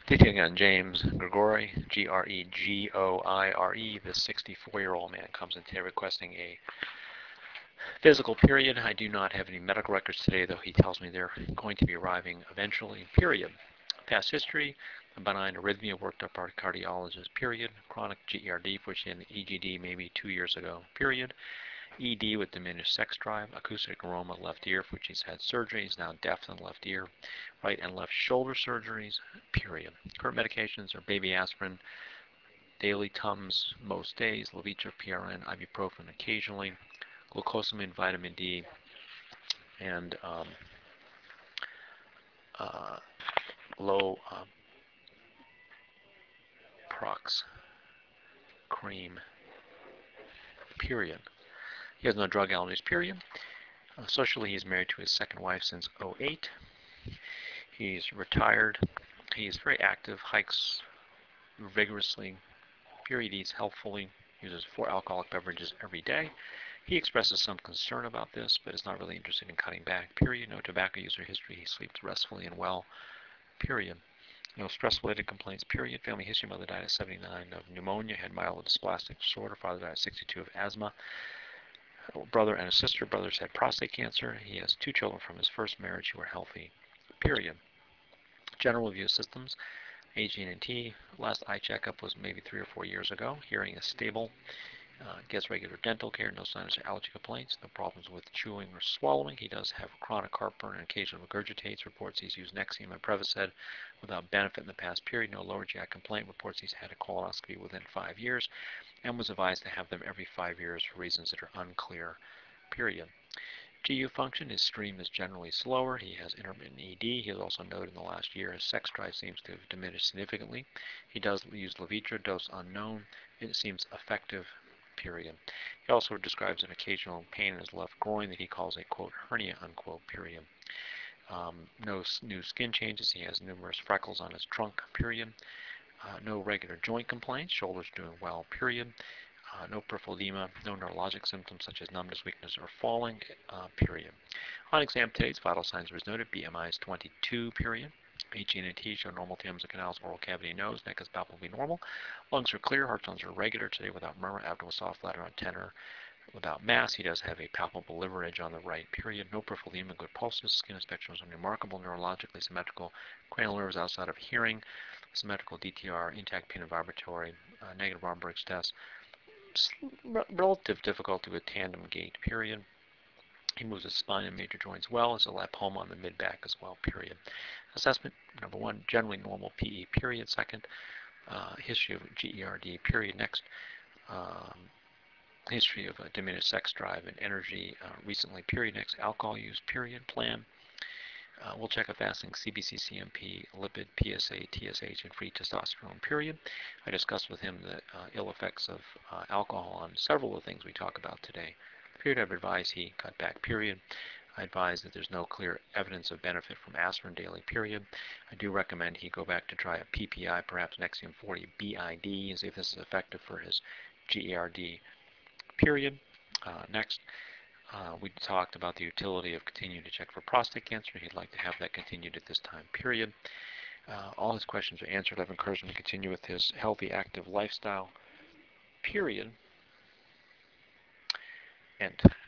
Detailed on James Gregoire, Gregoire, this 64-year-old man comes in today requesting a physical period. I do not have any medical records today, though he tells me they're going to be arriving eventually, period. Past history, a benign arrhythmia worked up our cardiologist, period. Chronic GERD, for which he had an EGD maybe 2 years ago, period. ED with diminished sex drive, acoustic neuroma left ear, for which he's had surgery. He's now deaf in the left ear. Right and left shoulder surgeries, period. Current medications are baby aspirin, daily Tums most days, Levitra, PRN, ibuprofen occasionally, glucosamine, vitamin D, and uh, low prox cream, period. He has no drug allergies, period. Socially, he's married to his second wife since '08. He's retired. He's very active, hikes vigorously, period, eats healthfully, uses 4 alcoholic beverages every day. He expresses some concern about this, but is not really interested in cutting back, period. No tobacco use or history. He sleeps restfully and well, period. No stress-related complaints, period. Family history: mother died at 79 of pneumonia, had myelodysplastic disorder. Father died at 62 of asthma. Brother and a sister. Brothers had prostate cancer. He has 2 children from his first marriage who are healthy, period. General review of systems: AG&T. Last eye checkup was maybe 3 or 4 years ago. Hearing is stable. Gets regular dental care, no sinus or allergy complaints, no problems with chewing or swallowing. He does have chronic heartburn and occasional regurgitates. Reports he's used Nexium and Prevacid without benefit in the past period. No lower GI complaint. Reports he's had a colonoscopy within 5 years and was advised to have them every 5 years for reasons that are unclear, period. GU function, his stream is generally slower. He has intermittent ED. He has also noted in the last year his sex drive seems to have diminished significantly. He does use Levitra, dose unknown. It seems effective, period. He also describes an occasional pain in his left groin that he calls a, quote, hernia, unquote, period. No new skin changes. He has numerous freckles on his trunk, period. No regular joint complaints. Shoulders doing well, period. No peripheral edema, no neurologic symptoms such as numbness, weakness, or falling, period. On exam today, his vital signs were as noted. BMI is 22, period. AG&T show normal TMs of canals, oral cavity, nose, neck is palpably normal. Lungs are clear, heart sounds are regular today without murmur, abdomen soft, flat on tenor, without mass. He does have a palpable liver edge on the right, period. No peripheral edema, good pulses. Skin inspection was unremarkable, neurologically symmetrical. Cranial nerves outside of hearing, symmetrical DTR, intact pain and vibratory, negative arm bridge test. Relative difficulty with tandem gait, period. He moves his spine and major joints well. Has a lipoma on the mid-back as well, period. Assessment, number 1, generally normal PE, period. Second, history of GERD, period. Next, history of diminished sex drive and energy recently, period. Next, alcohol use, period. Plan. We'll check a fasting CBC, CMP, lipid, PSA, TSH, and free testosterone, period. I discussed with him the ill effects of alcohol on several of the things we talk about today. Period. I've advised he cut back, period. I advise that there's no clear evidence of benefit from aspirin daily, period. I do recommend he go back to try a PPI, perhaps Nexium 40 BID, and see if this is effective for his GERD, period. Next, we talked about the utility of continuing to check for prostate cancer. He'd like to have that continued at this time, period. All his questions are answered. I've encouraged him to continue with his healthy, active lifestyle, period. End.